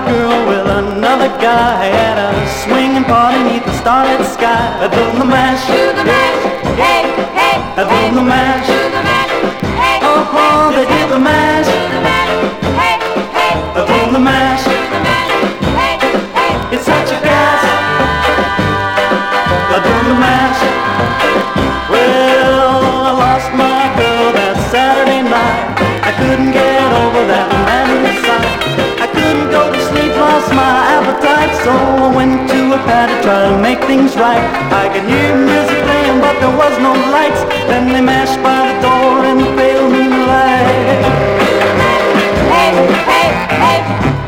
girl with another guy at a swinging party beneath the starlit sky. Doing the mash, Do the mash, hey, hey, doing the mash. do the mash, hey, Oh, they did the mash, do the mash, hey, hey, doing the mash. do the mash, hey, hey. It's such a gas, doing the mash. Well, I lost my girl that Saturday night. I couldn't get over that manly sight. I couldn't go to sleep, lost my appetite, so I went to a pad to try to make things right. I could hear music playing, but there was no lights. Then they mashed by the door in the pale moonlight. Hey, hey, hey.